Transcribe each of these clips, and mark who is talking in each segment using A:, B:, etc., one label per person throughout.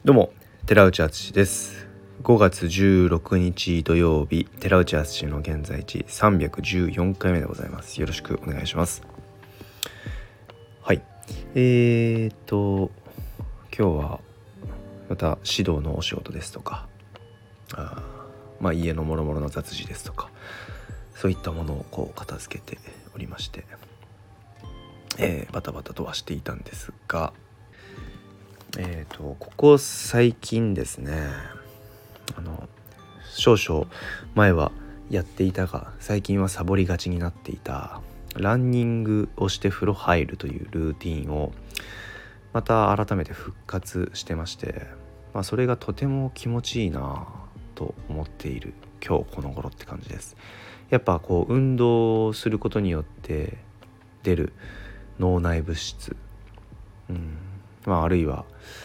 A: どうも、寺内敦です。5月16日土曜日、寺内敦の現在地314回目でございます。よろしくお願いします。はい。今日はまた指導のお仕事ですとか、家の諸々の雑事ですとか、そういったものを片付けておりまして、バタバタとはしていたんですが、ここ最近ですね、少々前はやっていたが最近はサボりがちになっていたランニングをして風呂入るというルーティンをまた改めて復活してまして、それがとても気持ちいいなと思っている今日この頃って感じです。やっぱ運動することによって出る脳内物質、あるいは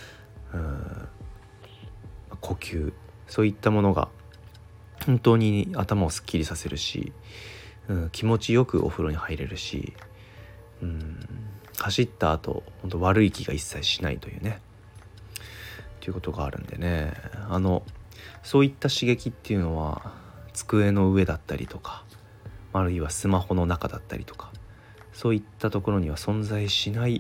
A: 呼吸、そういったものが本当に頭をすっきりさせるし、気持ちよくお風呂に入れるし、走った後本当悪い気が一切しないというねということがあるんでね、そういった刺激っていうのは机の上だったりとか、あるいはスマホの中だったりとか、そういったところには存在しない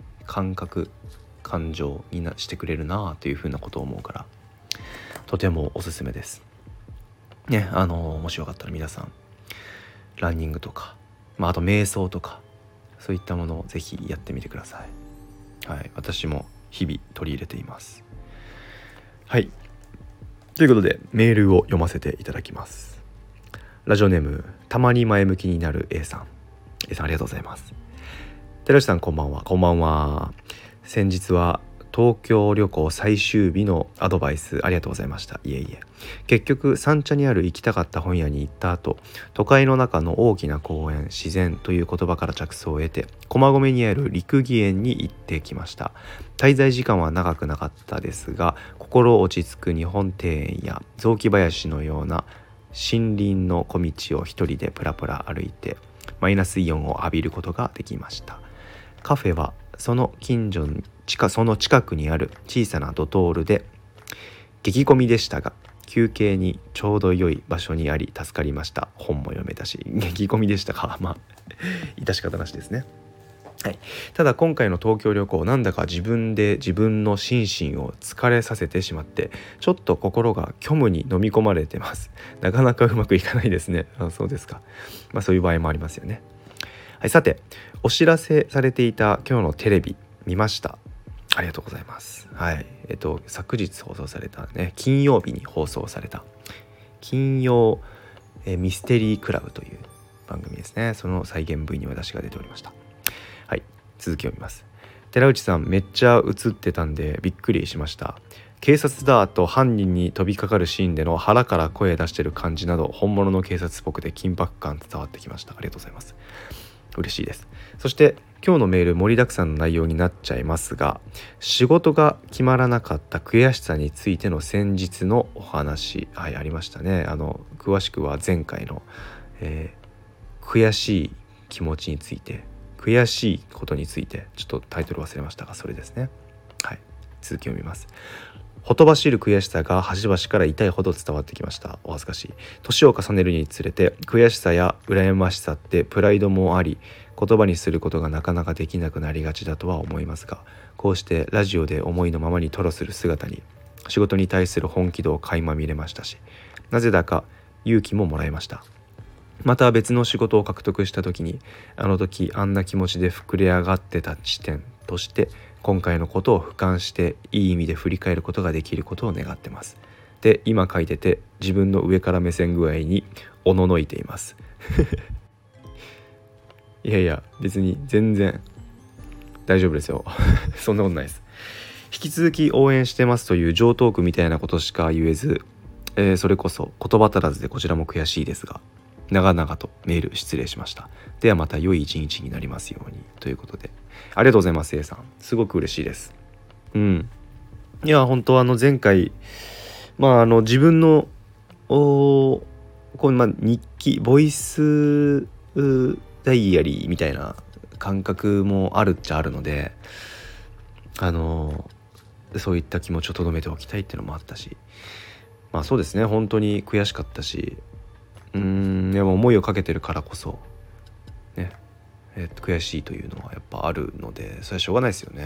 A: 感情にしてくれるなというふうなことを思うから、とてもおすすめですね。もしよかったら皆さんランニングとか、あと瞑想とか、そういったものをぜひやってみてください。はい、私も日々取り入れています。はい、ということでメールを読ませていただきます。ラジオネームたまに前向きになる A さんありがとうございます。寺内さんこんばんは。こんばんは。先日は東京旅行最終日のアドバイスありがとうございました。いえいえ。結局三茶にある行きたかった本屋に行った後、都会の中の大きな公園、自然という言葉から着想を得て、駒込にある六義園に行ってきました。滞在時間は長くなかったですが、心落ち着く日本庭園や雑木林のような森林の小道を一人でプラプラ歩いてマイナスイオンを浴びることができました。カフェはその近くにある小さなドトールで激混みでしたが、休憩にちょうど良い場所にあり助かりました。本も読めたし。激混みでしたか。致し方なしですね。はい、ただ今回の東京旅行、なんだか自分の心身を疲れさせてしまって、ちょっと心が虚無に飲み込まれてます。なかなかうまくいかないですね。そうですか。そういう場合もありますよね。はい、さてお知らせされていた今日のテレビ見ました。ありがとうございます。はい、昨日放送されたね、金曜日に放送された金曜ミステリークラブという番組ですね。その再現 V に私が出ておりました。はい、続きを見ます。寺内さんめっちゃ映ってたんでびっくりしました。警察だと犯人に飛びかかるシーンでの腹から声出してる感じなど、本物の警察っぽくて緊迫感伝わってきました。ありがとうございます。嬉しいです。そして今日のメール盛りだくさんの内容になっちゃいますが、仕事が決まらなかった悔しさについての先日のお話、ありましたね。詳しくは前回の、悔しい気持ちについて、悔しいことについて、ちょっとタイトル忘れましたがそれですね。はい、続きを見ます。ほとばしる悔しさが端々から痛いほど伝わってきました。お恥ずかしい。年を重ねるにつれて悔しさや羨ましさってプライドもあり、言葉にすることがなかなかできなくなりがちだとは思いますが、こうしてラジオで思いのままに吐露する姿に仕事に対する本気度を垣間見れましたし、なぜだか勇気ももらいました。また別の仕事を獲得した時に、あの時あんな気持ちで膨れ上がってた地点として今回のことを俯瞰していい意味で振り返ることができることを願ってます。で、今書いてて自分の上から目線具合におののいていますいや別に全然大丈夫ですよそんなことないです。引き続き応援してますという上トークみたいなことしか言えず、それこそ言葉足らずでこちらも悔しいですが、長々とメール失礼しました。ではまた良い一日になりますようにということで、ありがとうございます。A さん、すごく嬉しいです。いや本当前回自分の日記ボイスダイアリーみたいな感覚もあるっちゃあるので、 そういった気持ちを留めておきたいっていうのもあったし、まあそうですね、本当に悔しかったし、でも思いをかけてるからこそね、悔しいというのはやっぱあるので、それはしょうがないですよね。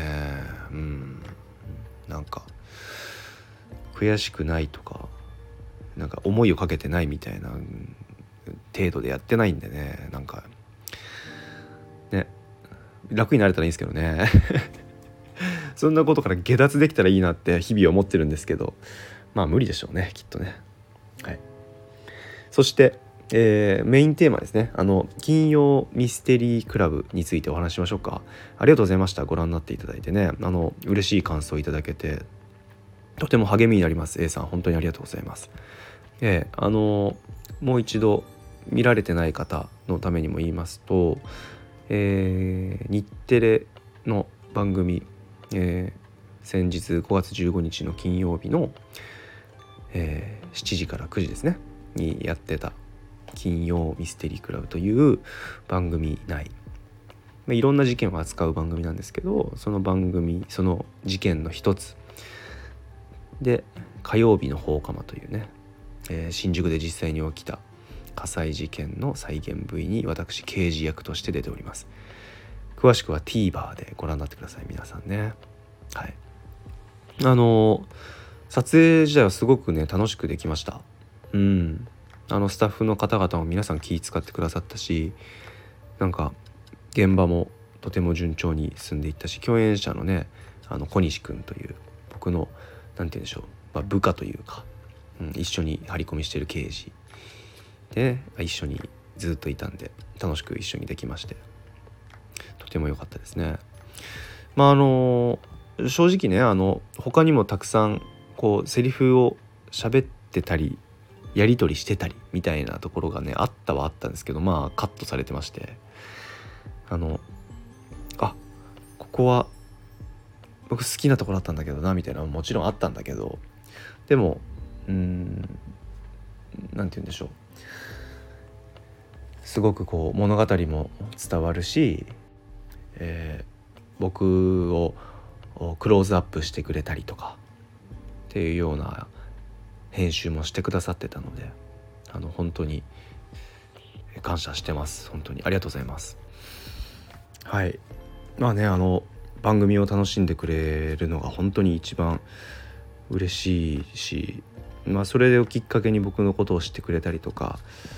A: なんか悔しくないとか、なんか思いをかけてないみたいな程度でやってないんでね、なんかね、楽になれたらいいんですけどねそんなことから下脱できたらいいなって日々思ってるんですけど、まあ無理でしょうね、きっとね。はい。そして、メインテーマですね、金曜ミステリークラブについてお話ししましょうか。ありがとうございました。ご覧になっていただいてね、嬉しい感想をいただけてとても励みになります。 A さん本当にありがとうございます。もう一度見られてない方のためにも言いますと、日テレの番組、先日5月15日の金曜日の、7時から9時ですねにやってた金曜ミステリークラブという番組内、いろんな事件を扱う番組なんですけど、その番組、その事件の一つで火曜日の放火魔というね、新宿で実際に起きた火災事件の再現 V に私刑事役として出ております。詳しくは TVer でご覧になってください、皆さんね。はい。撮影自体はすごくね楽しくできました。スタッフの方々も皆さん気遣ってくださったし、なんか現場もとても順調に進んでいったし、共演者のね小西くんという僕のなんて言うんでしょう、部下というか、一緒に張り込みしてる刑事で、一緒にずっといたんで楽しく一緒にできまして、とても良かったですね。正直ね他にもたくさんこうセリフを喋ってたりやり取りしてたりみたいなところがねあったんですけど、カットされてまして、ここは僕好きなところだったんだけどなみたいなのももちろんあったんだけど、でもなんて言うんでしょう、すごくこう物語も伝わるし、僕をクローズアップしてくれたりとかっていうような編集もしてくださってたので、本当に感謝してます。本当にありがとうございます。はい。番組を楽しんでくれるのが本当に一番嬉しいし、それをきっかけに僕のことを知ってくれたりとか、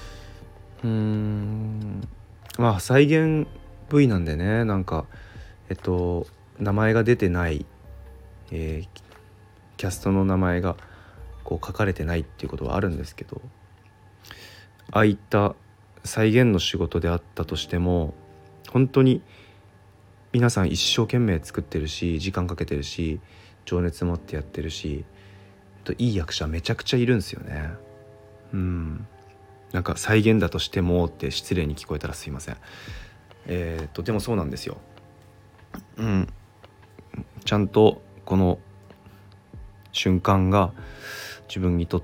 A: 再現 V なんでね、なんか名前が出てない、キャストの名前がこう書かれてないっていうことはあるんですけど、ああいった再現の仕事であったとしても本当に皆さん一生懸命作ってるし、時間かけてるし、情熱持ってやってるし、いい役者めちゃくちゃいるんですよね。なんか再現だとしてもって失礼に聞こえたらすいません。でもそうなんですよ。ちゃんとこの瞬間が自分にとって、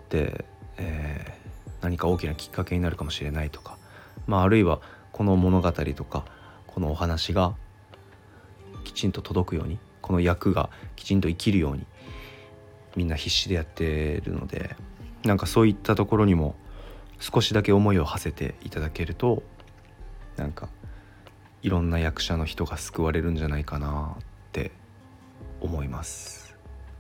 A: 何か大きなきっかけになるかもしれないとか、あるいはこの物語とかこのお話がきちんと届くように、この役がきちんと生きるようにみんな必死でやってるので、なんかそういったところにも少しだけ思いを馳せていただけると、なんかいろんな役者の人が救われるんじゃないかなって思います。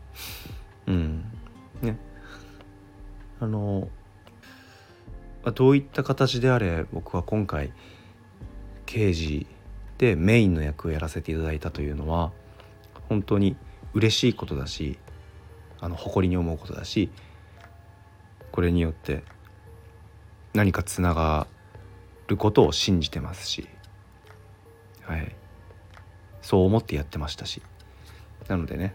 A: どういった形であれ僕は今回刑事でメインの役をやらせていただいたというのは本当に嬉しいことだし、誇りに思うことだし、これによって何かつながることを信じてますし、そう思ってやってましたし、なのでね、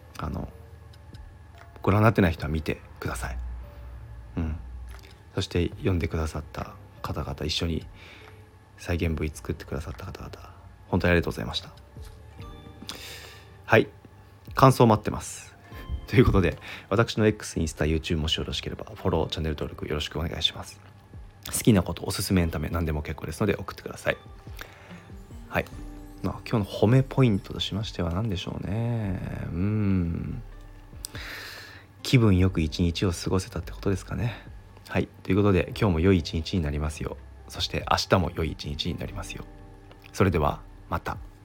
A: ご覧になってない人は見てください。そして読んでくださった方々、一緒に再現 V 作ってくださった方々、本当にありがとうございました。はい、感想待ってますということで、私の X、インスタ、YouTube もしよろしければフォロー、チャンネル登録よろしくお願いします。好きなこと、おすすめエンタメ何でも結構ですので送ってください。はい。今日の褒めポイントとしましては何でしょうね。 気分よく一日を過ごせたってことですかね。はい、ということで今日も良い一日になりますよう、そして明日も良い一日になりますよう。それではまた。